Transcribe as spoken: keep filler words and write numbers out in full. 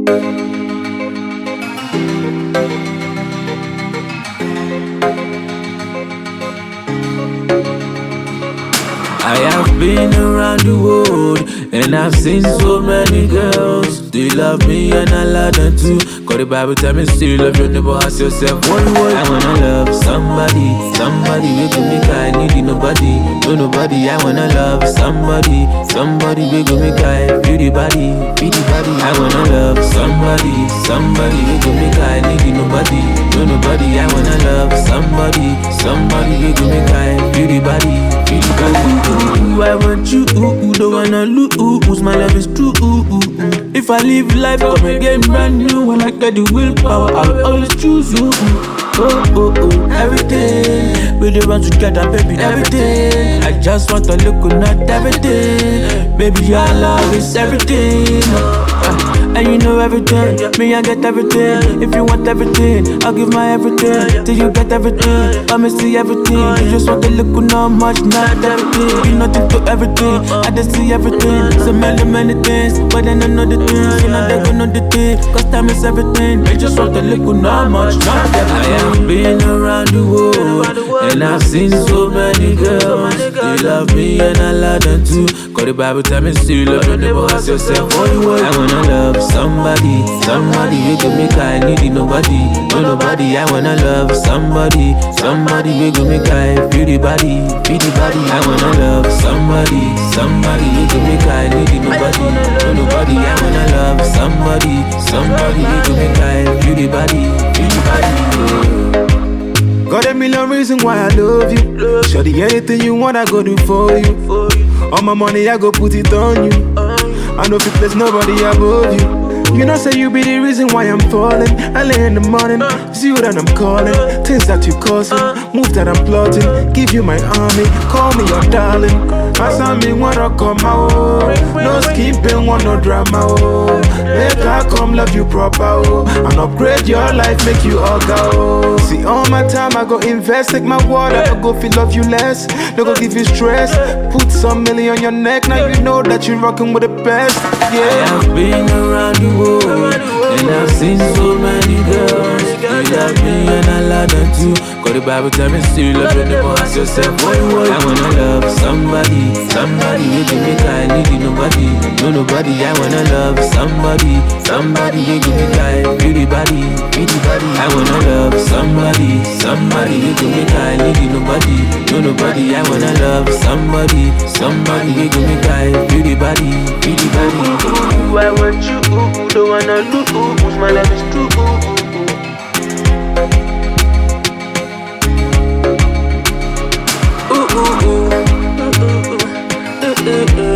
I have been around the world and I've seen so many girls. They love me and I love them too. Cause the Bible tell me still love your neighbor as yourself. One word, I wanna love somebody, somebody we can make I need nobody, no nobody. I wanna love somebody, somebody we can make I feel the body, feel the body. I wanna love somebody, somebody we can make I need nobody, no nobody. I wanna love somebody, somebody we can make I feel the body, feel the body. I want you, don't wanna lose. My love is true. If I live life, come again brand new. When I get the willpower, I'll always choose you. Oh, oh, oh, everything. We live on together, baby, everything. I just want to look at everything. Baby, your love is everything. Uh, and you know everything. Me, I get everything. If you want everything, I'll give my everything. Till you get everything, I may see everything. You just want to look not much, not everything. You nothing to everything. I just see everything. So many, many things. But then I know the things. You know they gonna know the thing. Cause time is everything. They just want to look not much, not everything. I've been around the world and I've seen so many girls. They love me and I love them too. Cause the Bible tell me still love your neighbor as yourself. I wanna love somebody, somebody we can make I need nobody, no nobody. I wanna love somebody, somebody we can make I feel the body, feel the body. I wanna love somebody, somebody we can make I need nobody, no nobody. I wanna love somebody, somebody we can make I feel the body, feel the body. Got a million reasons why I love you. Shorty, anything you want, I go do for you. All my money, I go put it on you. I know if there's nobody above you. You know, say you be the reason why I'm falling. I lay in the morning, it's you that I'm calling. Things that you causing, move that I'm plotting. Give you my army, call me your darling. As I me wanna come out, no skipping, want no drama. Oh, make I come love you proper, oh, and upgrade your life, make you all go. See, all my time I go invest, take my water, I go feel love you less. No go give you stress, put some million on your neck. Now you know that you're rocking with the best. Yeah, I have been around the world and I've seen so many girls. They love me and I love them too. Cause the Bible tell me still love your neighbor as yourself. Boy, boy, I wanna love somebody, somebody we can make I need nobody, no nobody. I wanna love somebody, somebody we can make I feel the body, feel the body. I wanna love somebody, somebody we can make I need nobody, no nobody. I wanna love somebody, somebody we can make I feel the body, feel the body. Ooh, I want you, ooh, don't wanna lose. My love is true. Ooh, ooh, ooh. Ooh, ooh, ooh. Ooh, ooh, ooh.